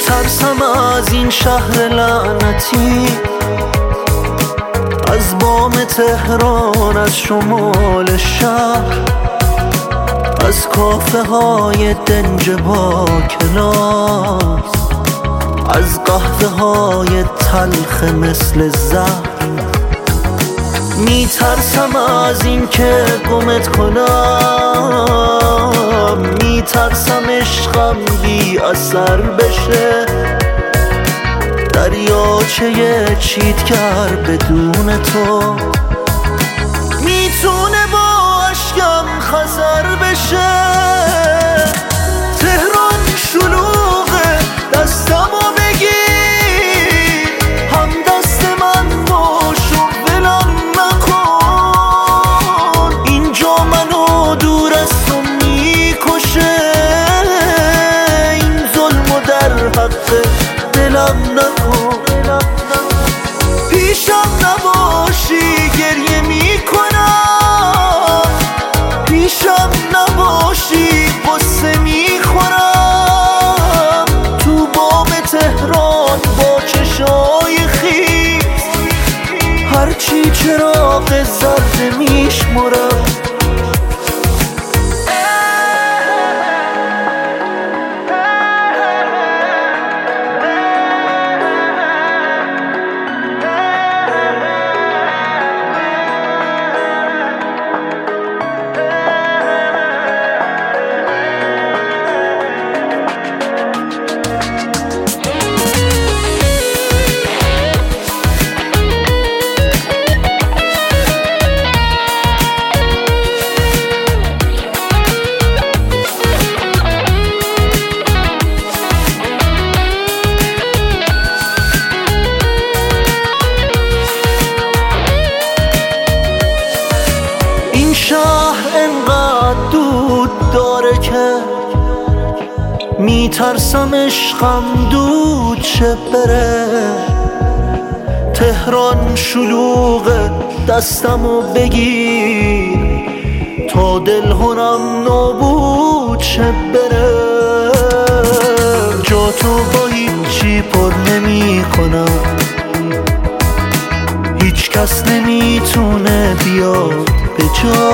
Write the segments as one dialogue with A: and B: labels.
A: میترسم از این شهر لعنتی، از بام تهران، از شمال شهر، از کافه های دنج با کلاس، از قهوه های تلخ مثل زهر. میترسم از این که گمت کنم، میترسم عشقم بی اثر بشه، دریاچه چیتگر بدون تو میتونه با اشکم خزر بشه. تهران شلوغه، دستمو بگیر، هم دست من باش و ولم نکن. اینجا منو دور از تو میکشه، این ظلمو در حق دلم نکن. پیشم نباشی گریه میکنم، پیشم نباشی قصه میخورم. تو بام تهران با چشای خیس، هرچی چراغ زرد میشمرم. این شهر انقدر دود داره که میترسم عشقم دود شه بره. تهران شلوغه، دستمو بگیر تا دلهرم نابود شه بره. جا تو با هیچی پر نمی کنم، هیچ کس نمیتونه بیاد به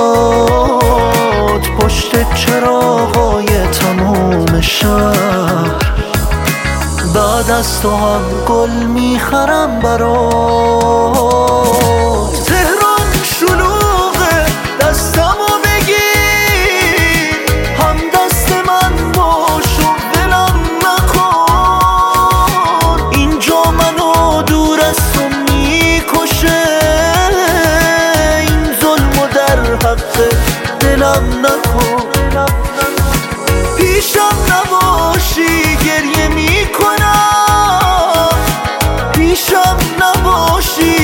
A: جات. پشت چراغای تموم شهر، بعد از تو هم گل میخرم برات. تهران شلوغه، دستمو بگیر، هم دست من باش و ولم نکن. اینجا منو دور از تو میکشه، این ظلمو در حق دلم نکن. پیشم نباشی گریه میکنم، پیشم نباشی